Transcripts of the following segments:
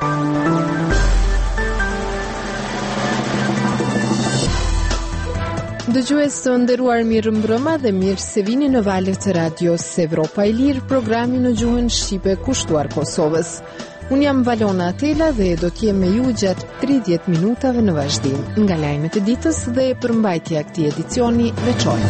Dëgjues të nderuar, mirëmbrëma dhe mirë se vini në valët e radios Evropa e Lirë, programi në gjuhën shqipe kushtuar Kosovës. Unë jam Valona Atela dhe do t'jem me ju gjatë 30 minutave në vazhdim, nga lajmet e ditës dhe përmbajtja këtij edicioni veçor.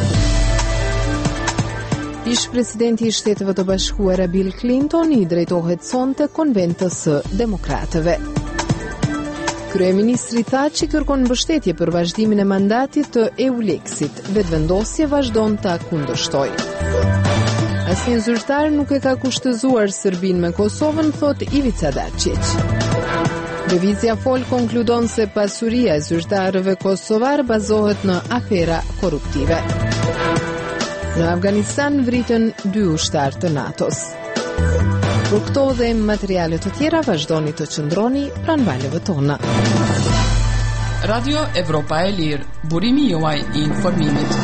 Ish presidenti i Shteteve të Bashkuara Bill Clinton i drejtohet sonte konventës së demokratëve. Kryeministri tha që kërkon mbështetje për vazhdimin e mandatit të EULEX-it, vetëvendosje vazhdon ta kundërshtojë. Asnjë zyrtar nuk e ka kushtëzuar Serbinë me Kosovën, thot Ivica Dačić. Lëvizja Fol konkludon se pasuria e zyrtarëve kosovar bazohet në afera korruptive. Në Afganistan vritën 2 ushtarë të NATO-s. Për këto dhe materiale të tjera vazhdoni të qëndroni pranë valëve tona. Radio Evropa e Lirë, burimi juaj i informimit.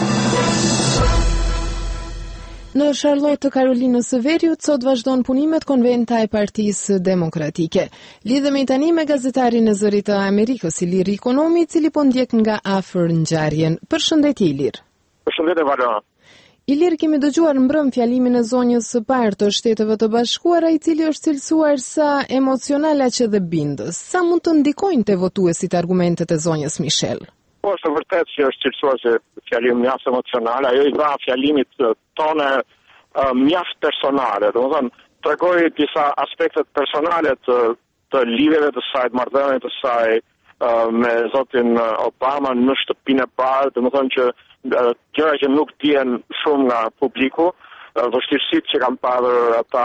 Në Charlotte të Karolinës së Veriut sot vazhdon punimet konventa e Partisë Demokratike. Lidhemi tani me gazetarin e Zërit të Amerikës, Ilir Ikonomi, i cili po ndjek nga afër ngjarjen. Përshëndetje Ilir. Përshëndetje Valona. Ilir, kemi dëgjuar mbrëm fjalimin e zonjës së parë të Shteteve të Bashkuara, i cili është cilësuar sa emocional aq edhe bindës. Sa mund të ndikojnë te votuesit argumentet e zonjës Michel? Po, është vërtet që është cilësuar se fjalim mjaft emocional, ajo i dha fjalimit tone mjaft personale. Domethënë, tregoi disa aspektet personale të lidhjeve të saj, të marrëdhënieve të saj me zotin Obama në shtëpinë e parë, domethënë që gjëra që nuk dihen shumë nga publiku, vështirësitë që kanë pasur ata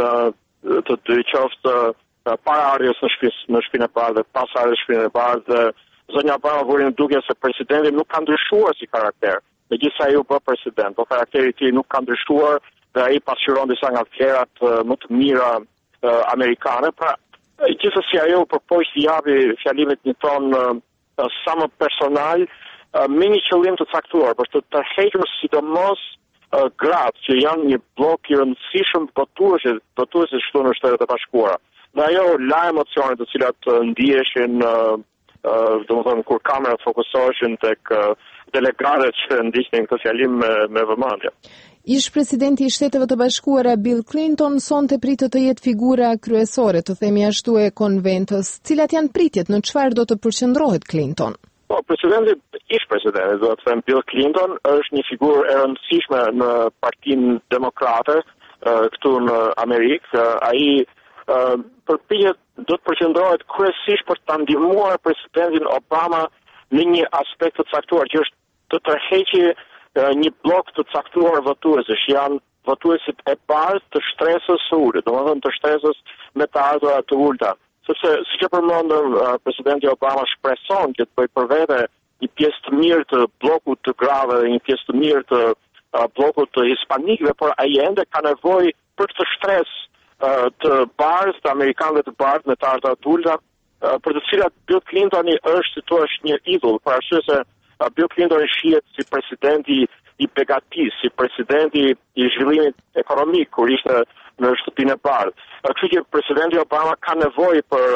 të dy qoftë para ardhjes në shtëpinë e parë dhe pas ardhjes në shtëpinë e parë, dhe zonja Obama vuri në dukje se presidenti nuk ka ndryshuar si karakter, megjithëse ai u bë president, por karakteri i tij nuk ka ndryshuar dhe ai pasqyron disa nga vlerat më të mira amerikane. Pra, gjithsesi ajo përpoq të japi fjalimit një ton sa më personal, me një qëllim të caktuar, për të tërhequr sidomos gratë që janë një blok i rëndësishëm votuesit këtu në Shtetet e Bashkuara. Dhe ajo la emocionet të cilat ndiheshin, domethënë kur kamerat fokusoheshin tek delegatët që ndiqnin këtë fjalim me vëmendje. Ish presidenti i Shteteve të Bashkuara Bill Clinton sonte pritet të jetë figura kryesore, të themi ashtu, e konventës. Cilat janë pritjet, në çfarë do të përqendrohet Clinton? Po, ish presidenti, do të them, Bill Clinton është një figurë e rëndësishme në Partinë Demokrate këtu në Amerikë. Ai përpiqet do të përqendrohet kryesisht për ta ndihmuar presidentin Obama në një aspekt të caktuar, që është të tërheqë një blok të caktuar votuesish, janë votuesit e parë të shtresës së ulët, domethënë të shtresës me të ardhurat të ulta. Sepse, siç e përmendëm, presidenti Obama shpreson që të bëjë për vete një pjesë të mirë të bllokut të grave dhe një pjesë të mirë të bllokut të hispanikëve, por ai ende ka nevojë për këtë shtresë të bardhë, të amerikanëve të bardhë me të ardhurat të ulta, për të cilat Bill Clinton është, si thua, një idhull, për arsye se Bill Clinton shihet si presidenti i begatis, si presidenti i zhvillimit ekonomik kur ishte në shtëpinë e parë. Kështu që presidenti Obama ka nevojë për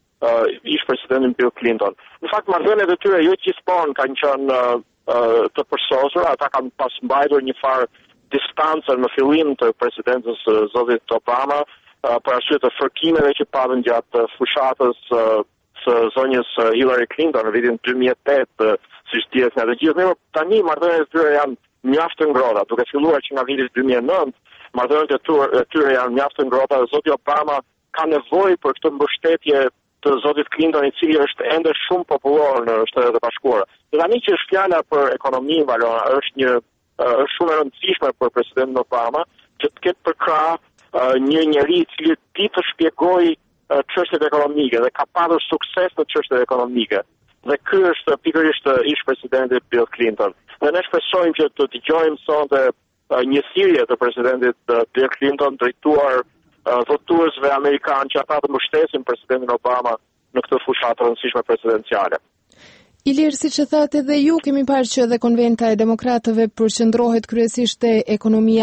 ish presidentin Bill Clinton. Në fakt, marrëdhëniet e tyre jo gjithmonë kanë qenë të përsosura, ata kanë pas mbajtur një farë distancën në fillim të presidencës zotit Obama, për arsye të fërkimeve që patën gjatë fushatës së zonjës Hillary Clinton në vitin 2008, siç dihet nga të gjithë. Tani marrëdhëniet e tyre janë mjaft të ngrohta, duke filluar që nga viti 2009, marrëdhëniet e tyre janë mjaft të ngrohta dhe zoti Obama ka nevojë për këtë mbështetje të zotit Clinton, i cili është ende shumë popullor në Shtetet e Bashkuara. Dhe tani që është fjala për ekonominë, Valona, është shumë e rëndësishme për presidentin Obama që të ketë për krah një njeri i cili di të shpjegojë çështjet ekonomike dhe ka pasur sukses në çështjet ekonomike. Dhe ky është pikërisht ish presidenti Bill Clinton. Dhe ne shpresojmë që të dëgjojmë sonte një thirrje të presidentit Bill Clinton drejtuar votuesve amerikanë që ata të mbështesin presidentin Obama në këtë fushatë të rëndësishme presidenciale. Ilir, siç e thatë edhe ju, kemi parë që edhe konventa e demokratëve përqendrohet kryesisht te ekonomia.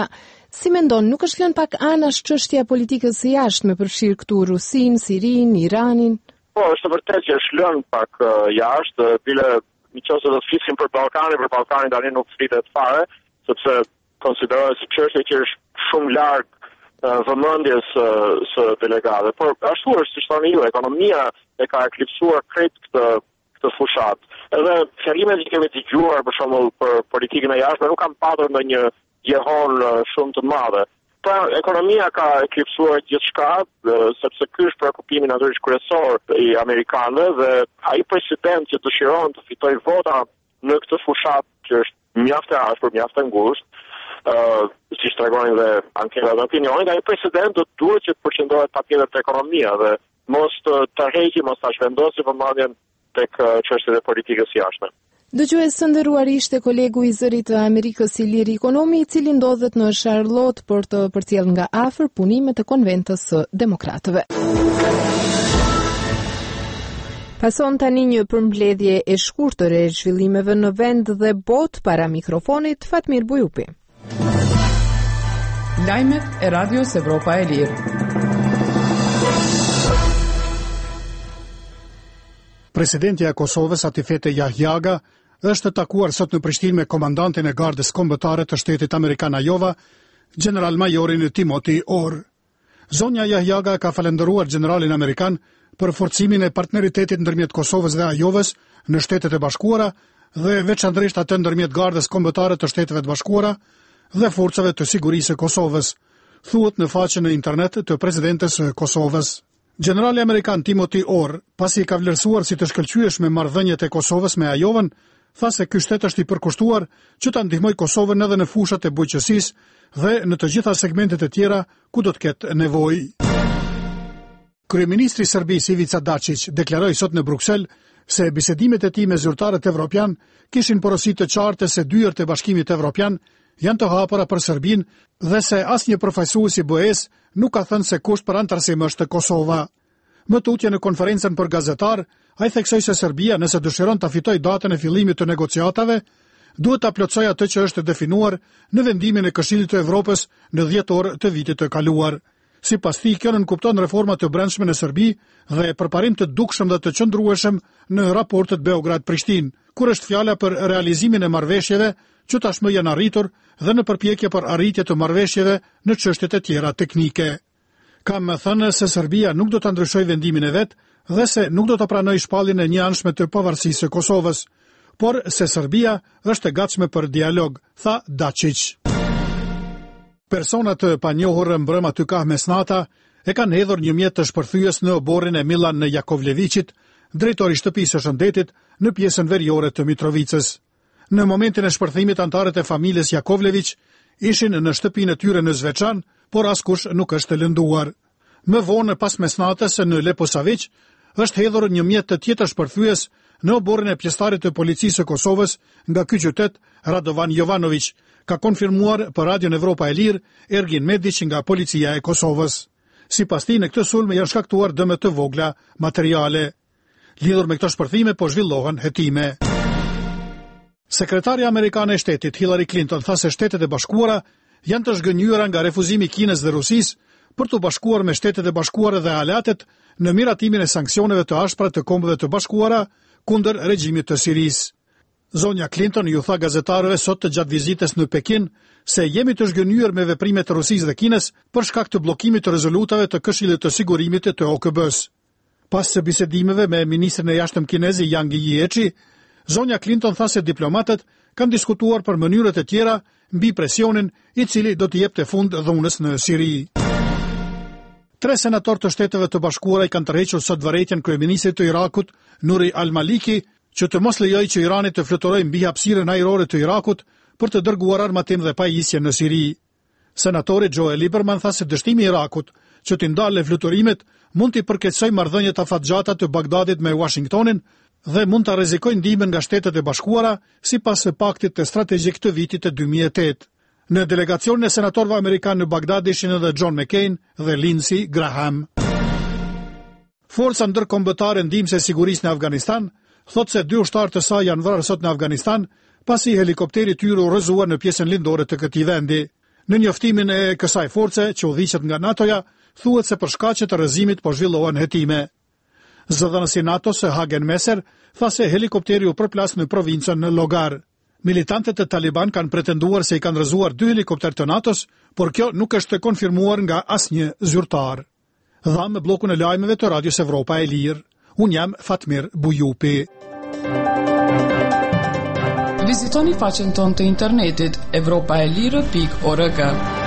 Si mendon, nuk është lënë pak anash çështja e politikës së jashtme përfshirë këtu Rusinë, Sirinë, Iranin? Po, është vërtet që është lënë pak jashtë, bile nëse do të flisim për Ballkanin tani nuk flitet fare, sepse konsiderohet si çështje që është shumë larg vëmendjes së delegate. Por ashtu është, siç thoni ju, ekonomia e ka eklipsuar krejt këtë fushat. Edhe fjalimet që kemi dëgjuar për shembull për politikën e jashtme nuk kanë patur ndonjë jehon shumë të madhe. Pra, ekonomia ka eklipsuar gjithçka, sepse ky është preokupimi natyrisht kryesor i amerikanëve dhe ai president që dëshiron të fitojë vota në këtë fushat që është mjaft e ashpër, mjaft e ngushtë, siç tregonin dhe anketat e opinionit, ai president duhet që të përqendrohet patjetër te ekonomia dhe mos të tërheqë, mos ta shvendosë vëmendjen tek çështjet e politikës jashtme. Dëgjues së nderuar, ishte kolegu i zërit të Amerikës Ilir Ikonomi, i cili ndodhet në Charlotte për të përcjellë nga afër punimet e konventës së demokratëve. Pason tani një përmbledhje e shkurtër e zhvillimeve në vend dhe botë. Para mikrofonit Fatmir Bujupi. Lajmet e Radios Evropa e Lirë. Presidenti e Kosovës Atifete Jahjaga është takuar sot në Prishtinë me komandantin e gardës kombëtare të shtetit amerikan Ajova, general-majorin Timothy Orr. Zonja Jahjaga ka falendëruar generalin amerikan për forcimin e partneritetit ndërmjet Kosovës dhe Ajovës në Shtetet e Bashkuara dhe veçanërisht atë ndërmjet gardës kombëtare të Shteteve të Bashkuara dhe forcave të sigurisë së Kosovës, thuhet në faqen e internet të presidentes së Kosovës. Generali amerikan Timothy Orr, pasi ka vlerësuar si të shkëlqyeshme marrëdhëniet e Kosovës me Ajovën, tha se ky shtet është i përkushtuar që ta ndihmojë Kosovën edhe në fushat e bujqësisë dhe në të gjitha segmentet e tjera ku do të ketë nevojë. Kryeministri i Serbisë Ivica Dačić deklaroi sot në Bruksel se bisedimet e tij me zyrtarët evropian kishin porosi të qartë se dyert e Bashkimit Evropian janë të hapura për Serbinë dhe se asnjë përfaqësues i BE-s nuk ka thënë se kusht për antarësim është Kosova. Më tutje në konferencën për gazetar, ai theksoi se Serbia, nëse dëshiron ta fitojë datën e fillimit të negociatave, duhet ta plotësojë atë që është definuar në vendimin e Këshillit të Evropës në 10 orë të vitit të kaluar. Sipas tij, kjo nënkupton reforma të brendshme në Serbi dhe përparim të dukshëm dhe të qëndrueshëm në raportet Beograd-Prishtinë, kur është fjala për realizimin e marrëveshjeve që tashmë janë arritur dhe në përpjekje për arritje të marrëveshjeve në çështjet e tjera teknike. Kam thënë se Serbia nuk do të ndryshojë vendimin e vet dhe se nuk do të pranojë shpalljen e njëanshme të pavarësisë së Kosovës, por se Serbia është e gatshme për dialog, tha Dačić. Persona të panjohur mbrëma ty ka mesnata e kanë hedhur një mjet të shpërthyes në oborrin e Milan në Jakovljeviçit, drejtori i shtëpisë së shëndetit në pjesën veriore të Mitrovicës. Në momentin e shpërthimit, antarët e familjes Jakovljević ishin në shtëpinë e tyre në Zvečan, por askush nuk është lënduar. Më vonë pas mesnatës në Leposavić është hedhur një mjet të tjetër shpërthyes në oborrin e pjesëtarit të policisë së Kosovës nga ky qytet, Radovan Jovanović, ka konfirmuar për Radion Evropa e Lirë Ergin Medić nga policia e Kosovës. Sipas tij, në këtë sulm janë shkaktuar dëme të vogla materiale. Lidhur me këto shpërthime po zhvillohen hetime. Sekretarja amerikane e shtetit Hillary Clinton tha se Shtetet e Bashkuara janë të zhgënjura nga refuzimi i Kinës dhe Rusisë për të bashkuar me Shtetet e Bashkuara dhe aleatet në miratimin e sanksioneve të ashpra të Kombëve të Bashkuara kundër regjimit të Sirisë. Zonja Clinton ju tha gazetarëve sot të gjatë vizitës në Pekin se jemi të zhgënjur me veprimet të Rusisë dhe Kinës për shkak të bllokimit të rezolutave të Këshillit të Sigurimit të OKB-s. Pas së bisedimeve me ministrin e jashtëm kinez Yang Jiechi, zonja Clinton tha se diplomatët kanë diskutuar për mënyrat e tjera mbi presionin i cili do të jepte fund dhunës në Siri. 3 senatorë të Shteteve të Bashkuara i kanë tërhequr sot vërejtjen kryeministrit të Irakut, Nuri al-Maliki, që të mos lejojë që Irani të fluturojë mbi hapësirën ajrore të Irakut për të dërguar armatim dhe pajisje në Siri. Senatori Joe Lieberman tha se dështimi i Irakut që të ndalë fluturimet mund të përkeqësojë marrëdhëniet afatgjata të Bagdadit me Washingtonin dhe mund të rrezikojë ndihmën nga Shtetet e Bashkuara sipas së paktit të strategjik të vitit të 2008. Në delegacionin e senatorëve amerikanë në Bagdad ishin edhe John McCain dhe Lindsey Graham. Forca ndërkombëtare ndihmëse sigurisë në Afganistan thotë se 2 ushtarë të saj janë vrarë sot në Afganistan pasi helikopteri i tyre u rrëzuar në pjesën lindore të këtij vendi. Në njoftimin e kësaj force që udhëhiqet nga NATO-ja, thuhet se për shkaqe të rrëzimit po zhvillohen hetime. Zëdhënësi NATO-s Hagen Messer tha se helikopteri u përplas në provincën në Logar. Militantët e Taliban kanë pretenduar se I kanë rrëzuar 2 helikopter të NATO-s, por kjo nuk është konfirmuar nga asnjë zyrtar. Dha me bllokun e lajmeve të Radios Evropa e Lirë. Unë jam Fatmir Bujupi. Vizitoni faqen tonë të internetit evropaelire.org.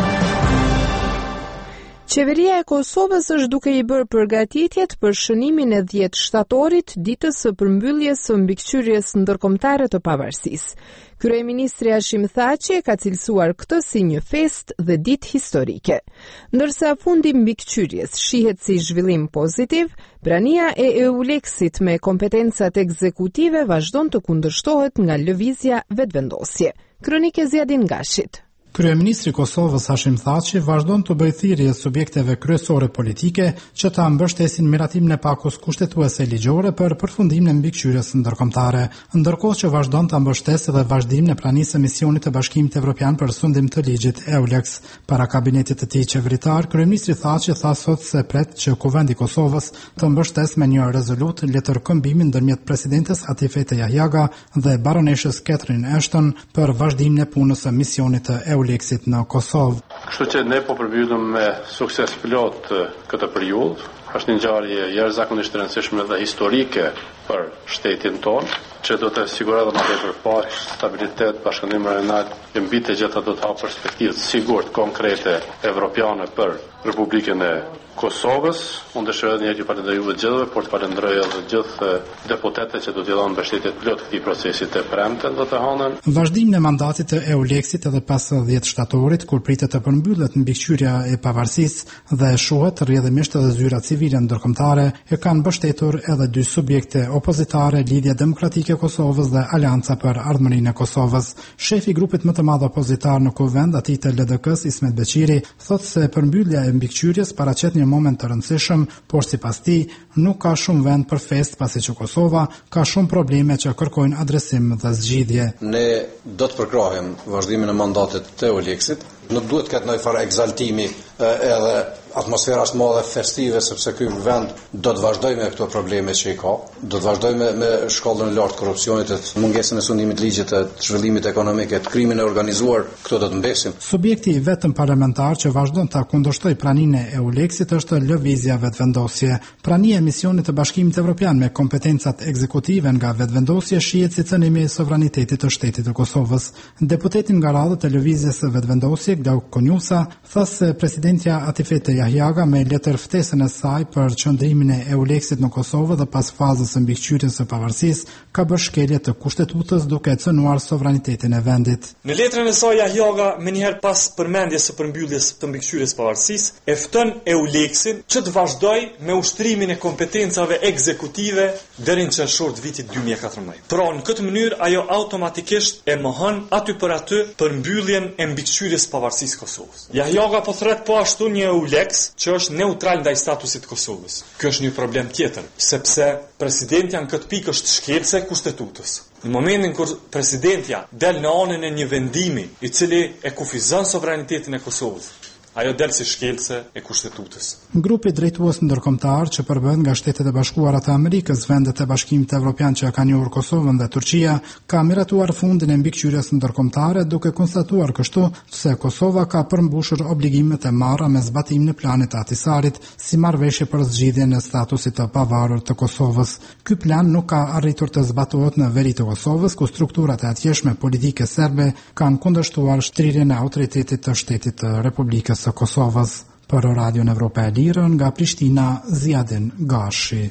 Qeveria e Kosovës është duke I bërë përgatitjet për shënimin e 10 shtatorit, ditës së përmbylljes së mbikëqyrjes ndërkombëtare të pavarësisë. Kryeministri Hashim Thaçi ka cilësuar këtë si një festë dhe ditë historike. Ndërsa fundi mbikëqyrjes shihet si zhvillim pozitiv, prania e EULEX-it me kompetencat ekzekutive vazhdon të kundërshtohet nga lëvizja vetëvendosje. Kronikë Zjadin Gashit. Kryeministri I Kosovës Hashim Thaçi vazhdon të bëjë thirrje subjekteve kryesore politike që ta mbështesin miratimin e pakos kushtetuese ligjore për përfundimin e mbikëqyrjes ndërkombëtare, ndërkohë që vazhdon ta mbështesë edhe vazhdimin e pranisë së misionit të Bashkimit Evropian për sundim të ligjit EULEX. Para kabinetit të tij qeveritar, kryeministri Thaçi tha sot se pret që Kuvendi I Kosovës të mbështesë me një rezolut letër këmbimi ndërmjet presidentes Atifete Jahjaga dhe baroneshës Catherine Ashton për vazhdimin e punës së misionit të EULEX-it në Kosovë. Kështu që ne po përmbyllim me sukses plot këtë periudhë. Është një ngjarje jashtëzakonisht e rëndësishme dhe historike për shtetin tonë, që do të sigurojë edhe më tepër paqe, stabilitet, bashkëpunim rajonal, e mbi të gjitha do të hapë perspektivë të sigurt konkrete evropiane për Republikën e Kosovës. Unë dëshiroj edhe një herë t'ju falenderoj juve gjithëve, por të falenderoj edhe gjithë deputetët që do t'i dhënë mbështetje plot këtij procesi të premten do të hanën. Vazhdimin e mandatit të EULEX-it edhe pas 10 shtatorit, kur pritet të përmbyllet mbikëqyrja e pavarësisë dhe shohet rrjedhimisht edhe zyra civile ndërkombëtare, e kanë mbështetur edhe 2 subjekte opozitare, Lidhja Demokratike e Kosovës dhe Alianca për Ardhmërinë e Kosovës. Shefi I grupit më të madh opozitar në Kuvend, atij të LDK-s Ismet Beqiri, thotë se përmbyllja e mbikëqyrjes paraqet një moment të rëndësishëm, por sipas tij nuk ka shumë vend për festë pasi që Kosova ka shumë probleme që kërkojnë adresim dhe zgjidhje. Ne do të përkrahim vazhdimin e mandatit të EULEX-it. Nuk duhet të ketë ndonjë farë egzaltimi edhe atmosfera është madhe festive, sepse ky vend do të vazhdojë me këto probleme që I ka, do të vazhdojë me shkallën e lartë korrupsionit, mungesën e sundimit të ligjit, të zhvillimit ekonomik, të krimin e organizuar, këto do të mbesin. Subjekti I vetëm parlamentar që vazhdon ta kundërshtojë praninë e EULEX-it është lëvizja vetvendosje. Prania e misionit të Bashkimit Evropian me kompetencat ekzekutive nga vetvendosje shihet si cënimi I sovranitetit të shtetit të Kosovës. Deputeti nga radhët e lëvizjes së vetvendosje, Glauk Konjusa, tha se presidentja Atifete Jahjaga me letër ftesën e saj për qëndrimin e EULEX-it në Kosovë dhe pas fazës së mbikëqyrjes së pavarësisë ka bërë shkelje të kushtetutës duke cënuar sovranitetin e vendit. Në letrën e saj Jahjaga, menjëherë pas përmendjes së përmbylljes të mbikëqyrjes së pavarësisë, e fton EULEX-in që të vazhdojë me ushtrimin e kompetencave ekzekutive deri në qershor të vitit 2014. Pra në këtë mënyrë ajo automatikisht e mohon aty për aty përmbylljen e mbikëqyrjes së pavarësisë Kosovës. Jahjaga po thret po ashtu një EULEX që është neutral ndaj statusit Kosovës. Ky është një problem tjetër, sepse presidentja në këtë pikë është shkelse e kushtetutës. Në momentin kur presidentja del në anën e një vendimi I cili e kufizon sovranitetin e Kosovës, ajo del si shkelce e kushtetutës. Grupi drejtues ndërkombëtar që përbën nga Shtetet e Bashkuara të Amerikës, vendet e Bashkimit Evropian që ka njohur Kosovën dhe Turqia, ka miratuar fundin e mbikëqyrjes ndërkombëtare duke konstatuar kështu se Kosova ka përmbushur obligimet e marra me zbatimin e planit të Ahtisarit si marrëveshje për zgjidhjen e statusit të pavarur të Kosovës. Ky plan nuk ka arritur të zbatohet në veri të Kosovës, ku strukturat e atjeshme politike serbe kanë kundërshtuar shtrirjen e autoritetit të shtetit të Republikës së Kosovës. Për Radion Evropa e Lirë nga Prishtina, Zjadin Gashi.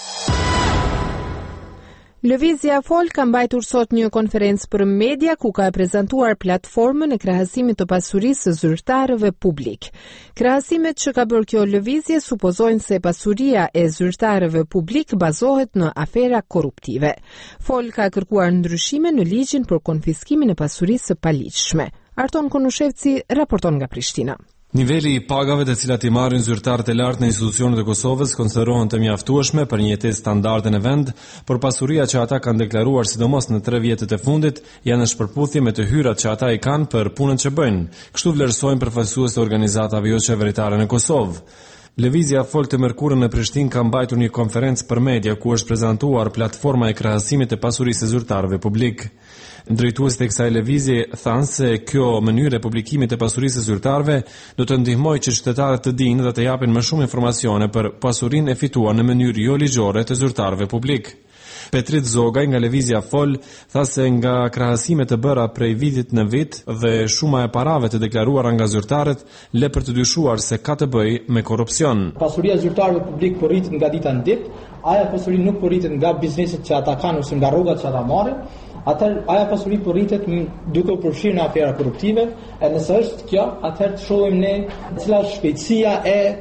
Lëvizja Fol ka mbajtur sot një konferencë për media ku ka prezantuar platformën e krahasimit të pasurisë së zyrtarëve publik. Krahasimet që ka bërë kjo lëvizje supozojnë se pasuria e zyrtarëve publik bazohet në afera korruptive. Fol ka kërkuar ndryshime në ligjin për konfiskimin e pasurisë së paligjshme. Arton Konushevci raporton nga Prishtina. Niveli I pagave të cilat I marrin zyrtarët e lartë në institucionet e Kosovës konsiderohen të mjaftueshme për një jetesë standarde në vend, por pasuria që ata kanë deklaruar sidomos në 3 vjetët e fundit janë në shpërputhje me të hyrat që ata I kanë për punën që bëjnë. Kështu vlerësojnë përfaqësues të organizatave jo qeveritare në Kosovë. Lëvizja fol të mërkurën në Prishtinë ka mbajtur një konferencë për media ku është prezantuar platforma e krahasimit të pasurisë së zyrtarëve publik. Drejtuesit e kësaj lëvizje thanë se kjo mënyrë e publikimit të pasurisë së zyrtarëve do të ndihmojë që qytetarët të dinë dhe të japin më shumë informacione për pasurinë e fituar në mënyrë jo ligjore të zyrtarëve publik. Petrit Zogaj nga lëvizja Fol tha se nga krahasimet të bëra prej vitit në vit dhe shuma e parave të deklaruara nga zyrtarët le për të dyshuar se ka të bëjë me korrupsion. Pasuria e zyrtarëve publik po rritet nga dita në ditë, ajo pasuri nuk po rritet nga bizneset që ata kanë ose nga rrogat që ata marrin. Aja pasuri po rritet duke u përfshirë në afera korruptive, e nëse është kjo, atëherë të shohim ne cila është shpejtësia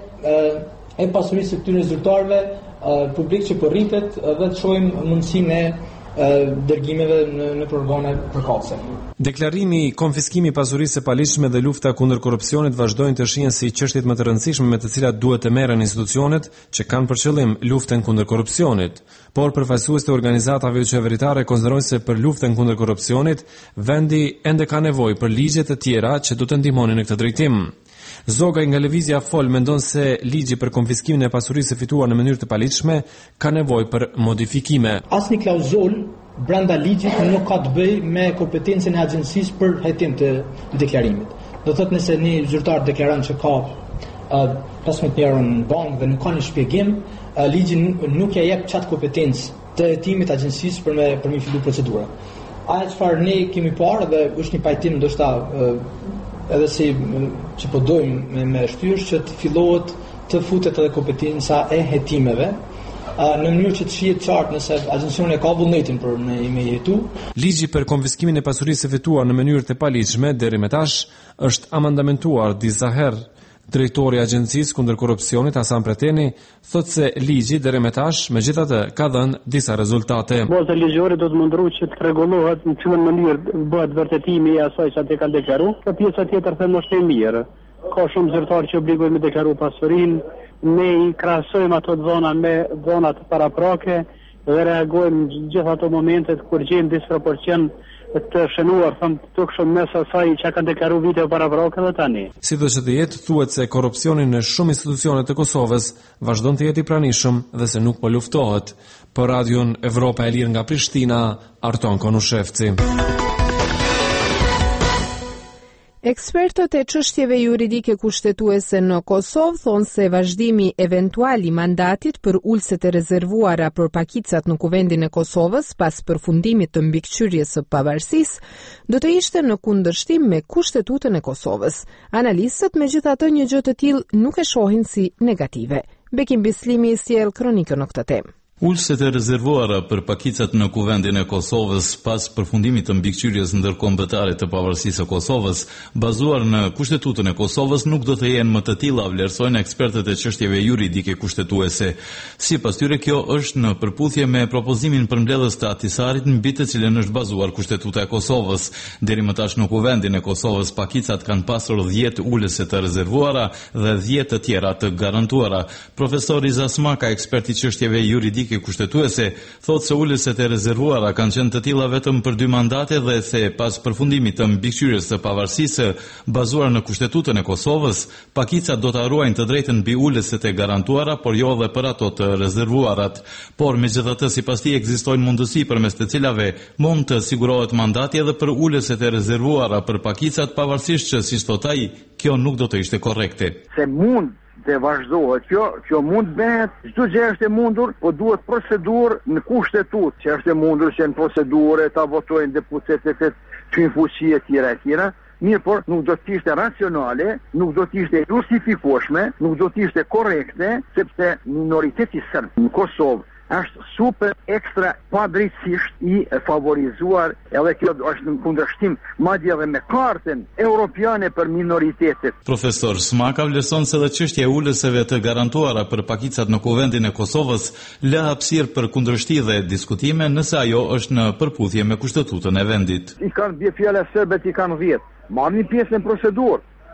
e pasurisë së këtyre zyrtarëve publik që po rritet dhe të shohim mundësinë e dërgimeve në organe përkatëse. Deklarimi I konfiskimi I pasurisë së paligjshme dhe lufta kundër korrupsionit vazhdojnë të shihen si çështjet më të rëndësishme me të cilat duhet të merren institucionet që kanë për qëllim luftën kundër korrupsionit. Por përfaqësues të organizatave qeveritare konsiderojnë se për luftën kundër korrupsionit vendi ende ka nevojë për ligje të tjera që do të ndihmonin në këtë drejtim. Zogaj nga lëvizja Fol mendon se ligji për konfiskimin e pasurisë së fituar në mënyrë të paligjshme ka nevojë për modifikime. Asnjë klauzul brenda ligjit nuk ka të bëjë me kompetencën e agjencisë për hetim të deklarimit. Do thotë nëse një zyrtar deklaron që ka 15.000 euro në bankë dhe nuk ka një shpjegim, ligji nuk ja jep çat kompetencë të hetimit agjencisë për me filluar procedura. Ajo çfarë ne kemi parë dhe është një pajtim ndoshta edhe si që po dojmë me shtyrë që të fillohet të futet edhe kompetenca e hetimeve në mënyrë që të shihet qartë nëse agjencioni ka vullnetin për me jetu. Ligji për konfiskimin e pasurisë së fituar në mënyrë të paligjshme deri më tash është amendamentuar disa herë. Drejtori I Agjencisë kundër korrupsionit Hasan Preteni thotë se ligji deri më tash megjithatë ka dhënë disa rezultate. Baza ligjore do të mundërohet që të rregullohet në çfarë mënyrë bëhet vërtetimi I asaj që ati kanë deklaruar. Kjo pjesa tjetër them është e mirë. Ka shumë zyrtarë që obligohen me deklaru pasurinë. Ne I krahasojmë ato dhona me dhona të paraprake dhe reagojmë gjithë ato momentet kur gjejmë disproporcion të shënuar, të shumë mes asaj që kanë deklaruar vite paraprake dhe tani. Sidoqë të jetë, thuhet se korrupsioni në shumë institucione të Kosovës vazhdon të jetë I pranishëm dhe se nuk po luftohet. Për Radion Evropa e Lirë nga Prishtina, Arton Konushevci. Ekspertët e çështjeve juridike kushtetuese në Kosovë thonë se vazhdimi eventual I mandatit për ulset e rezervuara për pakicat në Kuvendin e Kosovës pas përfundimit të mbikëqyrjes së pavarësisë do të ishte në kundërshtim me Kushtetutën e Kosovës. Analistët megjithatë një gjë të tillë nuk e shohin si negative. Bekim Bislimi sjell kronikën në këtë temë. Ulset e rezervuara për pakicat në Kuvendin e Kosovës pas përfundimit të mbikëqyrjes ndërkombëtare të pavarësisë së Kosovës, bazuar në Kushtetutën e Kosovës, nuk do të jenë më të tilla, vlerësojnë ekspertët e çështjeve juridike kushtetuese. Sipas tyre, kjo është në përputhje me propozimin për mbledhjes të Ahtisarit mbi të cilën është bazuar Kushtetuta e Kosovës. Deri më tash në Kuvendin e Kosovës pakicat kanë pasur 10 ulëse të rezervuara dhe 10 të tjera të garantuara. Profesori Zasmaka, ekspert I çështjeve juridike kushtetuese, thotë se ulëset e rezervuara kanë qenë të tilla vetëm për 2 mandate dhe se pas përfundimit të mbikëqyrjes së pavarësisë bazuar në Kushtetutën e Kosovës, pakicat do të ruajnë të drejtën mbi ulëset e garantuara, por jo edhe për ato të rezervuarat. Por megjithatë, sipas tij ekzistojnë mundësi përmes të cilave mund të sigurohet mandati edhe për ulëset e rezervuara për pakicat, pavarësisht që, siç thotë ai, kjo nuk do të ishte korrekte. Se mund të vazhdohet kjo mund bëhet, çdo gjë është e mundur, po duhet procedurë në kushtetutë, që është e mundur që në procedurë ta votojnë deputetët që në fuqi e tjera. Mirë, por nuk do të ishte racionale, nuk do të ishte justifikueshme, nuk do të ishte korrekte, sepse minoriteti serb në Kosovë është super ekstra padrejtisht I favorizuar, edhe kjo është në kundërshtim madje edhe me kartën europiane për minoritetet. Profesor Smaka vlerëson se edhe çështja e ulëseve të garantuara për pakicat në Kuvendin e Kosovës lë hapësirë për kundërshti dhe diskutime nëse ajo është në përputhje me Kushtetutën e vendit. I kanë bie fjala serbet I kanë 10. Marrin pjesë në procedurë.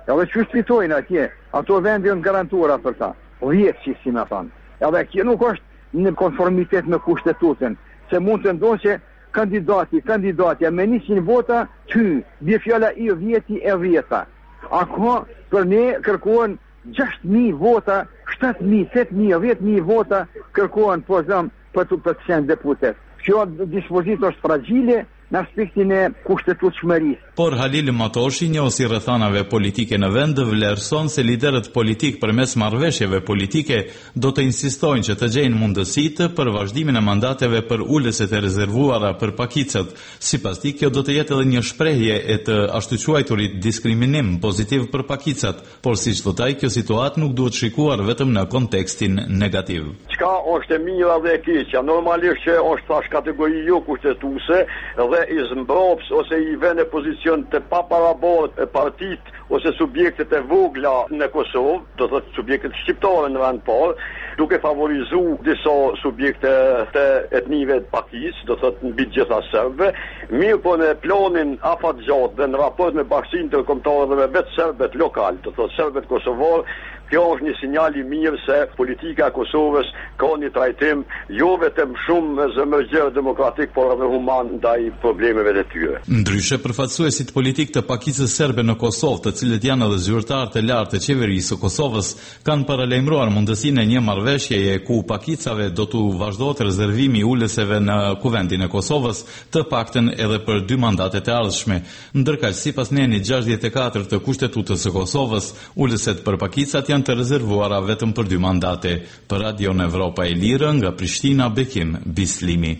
Edhe që fitojnë atje, ato vende janë garantuara për ta. 10 që si me thanë. Edhe kjo nuk është në konformitet me kushtetutën, se mund të ndonë që kandidatja me 100 vota, bje fjala i 10 e 10. Ako për ne kërkohen 6.000 vota, 7.000, 8.000, 10.000 vota kërkohen për të qenë deputet. Kjo dispozitë është fragile në aspektin e kushtetutshmërisë. Por Halil Matoshi, njësi rrethanave politike në vend, vlerëson se liderët politik përmes marrëveshjeve politike do të insistojnë që të gjejnë mundësitë për vazhdimin e mandateve për ulëset e rezervuara për pakicët. Sipas tij, kjo do të jetë edhe një shprehje e të ashtu quajturit diskriminim pozitiv për pakicët, por siç thot ai, kjo situatë nuk duhet shikuar vetëm në kontekstin negativ. Çka është e mira dhe e keqja? Normalisht që është thash kategori jo kushtetuese dhe i zmbrops ose i vënë pozicion të paparabohet e partit ose subjektet e vogla në Kosovë, do të thotë subjektet shqiptare në vend parë, duke favorizu disa subjekte të etnive të pakisë, do të thotë mbi gjitha serbëve, mirë po në planin afatgjat dhe në raport me Bashkinë Ndërkombëtare dhe me vetë serbët lokal, do të thotë serbët kosovarë. Kjo është një sinjal i mirë se politika e Kosovës ka një trajtim jo vetëm shumë zemërgjer demokratik, por edhe human ndaj problemeve të tyre. Ndryshe, përfaqësuesit politik të pakicës serbe në Kosovë, të cilët janë edhe zyrtarë të lartë të qeverisë së Kosovës, kanë paralajmëruar mundësinë e një marrëveshjeje ku pakicave do të vazhdohet rezervimi i ulëseve në kuvendin e Kosovës, të paktën edhe për 2 mandatet e ardhshme. Ndërkaq, sipas neni 64 të Kushtetutës së Kosovës, ulëset për pakicat janë të rezervuara vetëm për 2 mandate. Për Radion Evropa e Lirë, nga Prishtina, Bekim Bislimi.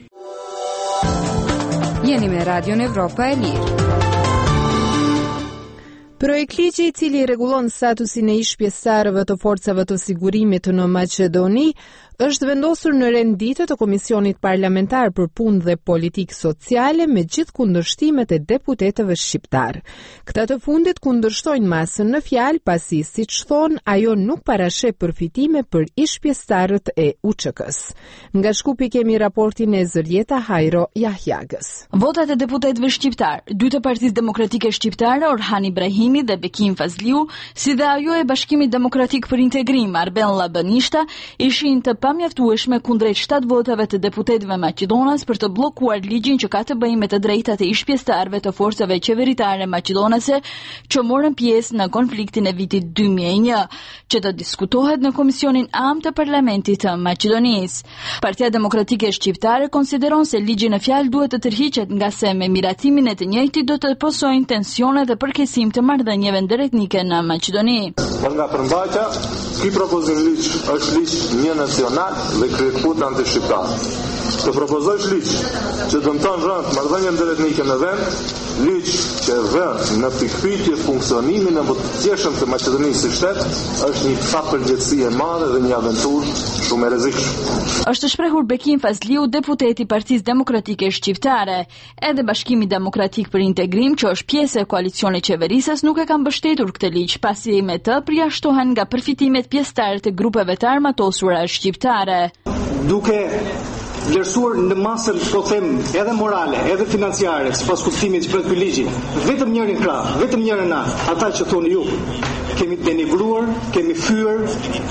Jeni me Radion Evropa e Lirë. Projekt ligji i cili rregullon statusin e ish-pjesëtarëve të forcave të sigurimit në Maqedoni është vendosur në renditë të Komisionit Parlamentar për Punë dhe Politikë Sociale me gjithë kundërshtimet e deputetëve shqiptar. Këta të fundit kundërshtojnë masën në fjalë pasi, siç thonë, ajo nuk parasheh përfitime për ish-pjesëtarët e UÇK-s. Nga Shkupi kemi raportin e Zëljeta Hajro Jahjagës. Votat e deputetëve shqiptar, 2 të Partisë Demokratike Shqiptare, Orhan Ibrahimi dhe Bekim Fazliu, si dhe ajo e Bashkimit Demokratik për Integrim, Arben Llabanishta, ishin të pamjaftueshme kundrejt 7 votave të deputetëve maqedonas për të bllokuar ligjin që ka të bëjë me të drejtat e ish-pjesëtarëve të forcave qeveritare maqedonase që morën pjesë në konfliktin e vitit 2001, që të diskutohet në Komisionin Am të Parlamentit të Maqedonisë. Partia Demokratike Shqiptare konsideron se ligji në fjalë duhet të tërhiqet nga se me miratimin e të njëjtit do të posojnë tensione dhe përkesim të marrëdhënieve ndërretnike në Maqedoni. Nga përmbajtja, ky propozim ligj është ligj një nacional dhe kryet anti-shqiptar. Të propozojsh ligj që dëmton rënd marrëdhënien ndërretnike në vend, ligj që vën në pikpyetje funksionimin e mbështetshëm të Maqedonisë së shtet, është një papërgjithësi e madhe dhe një aventurë shumë e rrezikshme. Është shprehur Bekim Fazliu, deputeti i Partisë Demokratike Shqiptare. Edhe Bashkimi Demokratik për Integrim, që është pjesë e koalicionit qeverisës, nuk e ka mbështetur këtë ligj, pasi me të përjashtohen nga përfitimet pjesëtare të grupeve të armatosura shqiptare. Duke vlerësuar në masën, po them, edhe morale, edhe financiare, sipas kuptimit që bëhet ky ligj, vetëm njërin krah, vetëm njërin anë, ata që thoni ju, kemi denigruar, kemi fyer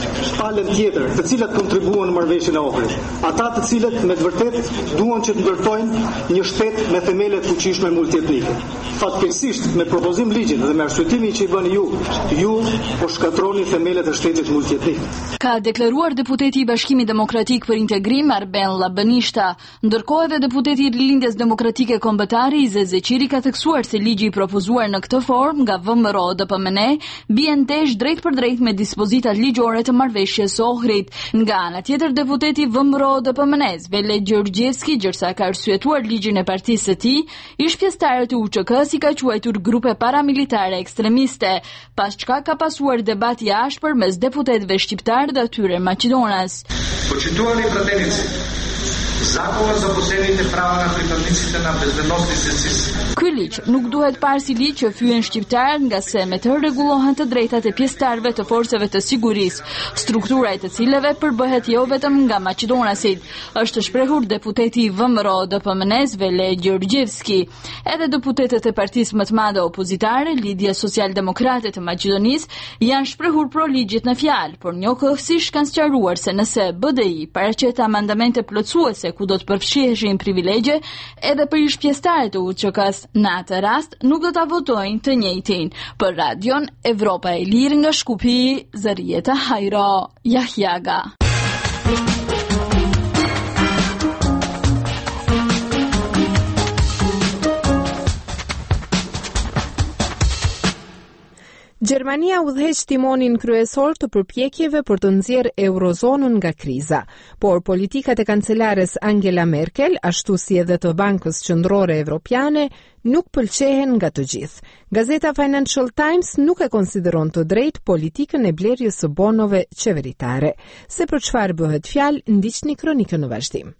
palën tjetër, të cilat kontribuan në marrëveshjen e Ohrit. Ata të cilët me të vërtet duan që të ndërtojnë një shtet me themele të fuqishme multietnike. Fatkeqësisht, me propozim ligjin dhe me arsyetimin që i bëni ju po shkatroni themelet e shtetit multietnik. Ka deklaruar deputeti i Bashkimit Demokratik për Integrim, Arben Llabanishta. Ndërkohë edhe deputeti i Rilindjes Demokratike Kombëtare, Izet Zeqiri, ka theksuar se ligji i propozuar në këtë formë nga VMRO-DPMN bien ndesh drejt për drejt me dispozitat ligjore të marrëveshjes së Ohrit. Nga ana tjetër, deputeti VMRO-DPMN, Vele Gjorgjevski, gjërsa ka arsyetuar ligjin e partisë së tij, ish-pjesëtarët e UÇK-s i ka quajtur grupe paramilitare ekstremiste, pas çka ka pasuar debat i ashpër mes deputetëve shqiptar dhe atyre maqedonas. Почитувани пратеници, Zakon o zaposlenih e prava na pripadnicите na bezvendosnicë. Ky ligj nuk duhet parë si ligj që fyen shqiptarët, nga se me të rregullohen të drejtat e pjesëtarëve të forcave të sigurisë, struktura e të cilave përbëhet jo vetëm nga maqedonasit, është shprehur deputeti i VMRO DPMN-s Vele Gjorgjevski. Edhe deputetët e partisë më të madhe opozitare, Lidhja Social-Demokrate të Maqedonisë, janë shprehur pro ligjit në fjalë, por njëkohësisht kanë sqaruar se nëse BDI paraqet amandamente plotësuese ku do të përfshiheshin privilegje edhe për ish pjesëtarët e UÇK-s, në atë rast nuk do ta votojnë të njëjtin. Për Radion Evropa e Lirë nga Shkupi, Zarieta Hajro Jahjaga. Gjermania udhëheq timonin kryesor të përpjekjeve për të nxjerrë eurozonën nga kriza, por politikat e kancelares Angela Merkel, ashtu si edhe të Bankës Qendrore Evropiane, nuk pëlqehen nga të gjithë. Gazeta Financial Times nuk e konsideron të drejtë politikën e blerjes së bonove qeveritare. Se për çfarë bëhet fjalë, ndiqni kronikën në vazhdim.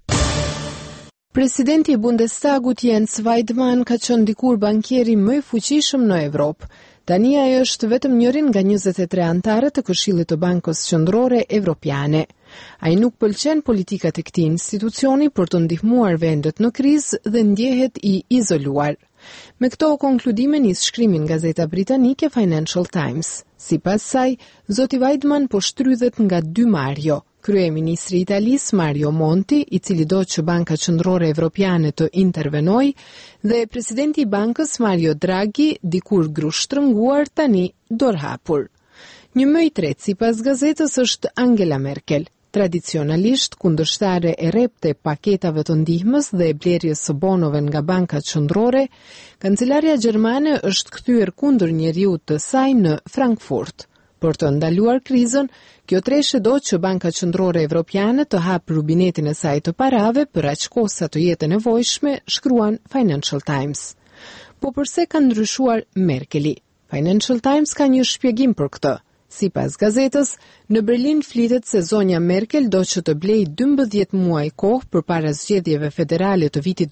Presidenti i Bundestagut Jens Weidmann ka qenë dikur bankieri më i fuqishëm në Evropë. Tani ai është vetëm njërin nga 23 anëtarët të Këshillit të Bankës Qendrore Evropiane. Ai nuk pëlqen politikat e këtij institucioni për të ndihmuar vendet në krizë dhe ndjehet i izoluar. Me këto konkludime nis shkrimin gazeta britanike Financial Times. Sipas saj, zoti Weidmann po shtrydhet nga dy Mario. Kryeministri i Italisë Mario Monti, i cili do që Banka Qendrore Evropiane të intervenojë, dhe presidenti i bankës Mario Draghi, dikur gru shtrënguar, tani dorëhapur. Një më i tretë sipas gazetës është Angela Merkel. Tradicionalisht kundërshtare e rrepte paketave të ndihmës dhe blerjes së bonove nga Banka Qendrore, kancelaria gjermane është kthyer kundër njeriut të saj në Frankfurt. Për të ndaluar krizën, kjo treshe do që Banka Qendrore Evropiane të hapë rubinetin e saj të parave për aq kohë sa të jetë nevojshme, shkruan Financial Times. Po përse ka ndryshuar Merkeli? Financial Times ka një shpjegim për këtë. Sipas gazetës, në Berlin flitet se zonja Merkel do që të blej 12 muaj kohë përpara zgjedhjeve federale të vitit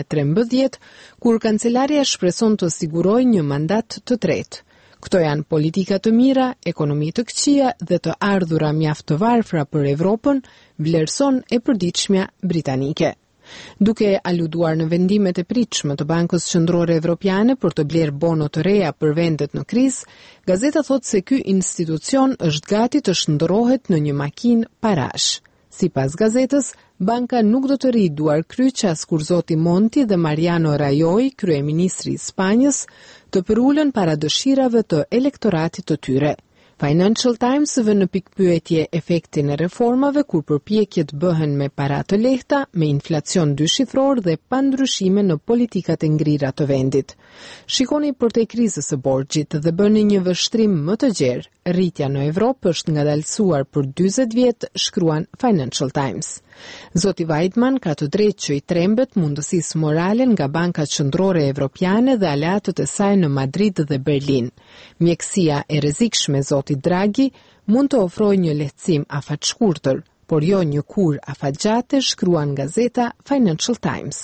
2013, kur kancelaria shpreson të sigurojë një mandat të tretë. Këto janë politika të mira, ekonomi të këqija dhe të ardhura mjaft të varfra për Evropën, vlerëson e përditshmja britanike. Duke aluduar në vendimet e pritshme të Bankës Qendrore Evropiane për të blerë bono të reja për vendet në krizë, gazeta thot se ky institucion është gati të shndërrohet në një makinë parash. Sipas gazetës, banka nuk do të rrijë duar kryq as kur zoti Monti dhe Mariano Rajoy, kryeministri i Spanjës, të përulën para dëshirave të elektoratit të tyre. Financial Times vë në pikpyetje efektin e reformave kur përpjekjet bëhen me para të lehta, me inflacion dyshifror dhe pa ndryshime në politikat e ngrira të vendit. Shikoni përtej krizës së borxhit dhe bëni një vështrim më të gjerë. Rritja në Evropë është ngadalësuar për 40 vjet, shkruan Financial Times. Zoti Weidmann ka të drejtë që i trembet mundësisë morale nga Banka Qendrore Evropiane dhe aleatët e saj në Madrid dhe Berlin. Mjekësia e rrezikshme e zotit Draghi mund të ofrojë një lehtësim afatshkurtër, por jo një kur afatgjate, shkruan gazeta Financial Times.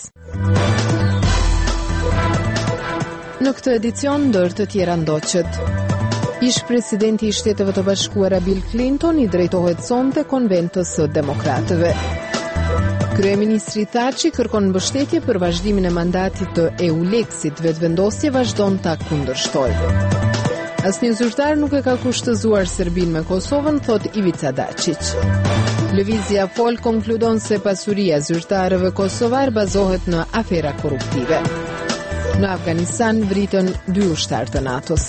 Në këtë edicion ndër të tjera ndoqet. Ish presidenti i Shteteve të Bashkuara Bill Clinton i drejtohet sonte konventës së demokratëve. Kryeministri Thaçi kërkon mbështetje për vazhdimin e mandatit të EULEX-it, vetëvendosje vazhdon ta kundërshtojë. Asnjë zyrtar nuk e ka kushtëzuar Serbinë me Kosovën, thot Ivica Dačić. Lëvizja Fol konkludon se pasuria zyrtarëve kosovar bazohet në afera korruptive. Në Afganistan vritën 2 ushtarë të NATO-s.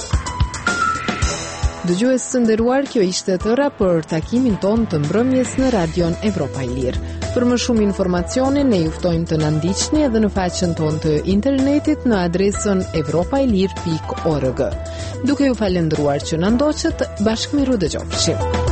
Dëgjues të nderuar, kjo ishte tëra për takimin ton të mbrëmjes në Radion Evropa e Lirë. Për më shumë informacione, ne ju ftojmë të na ndiqni edhe në faqen tonë të internetit në adresën evropaelir.org. Duke ju falendruar që na ndoqët, bashkëmiru dëgjofshim.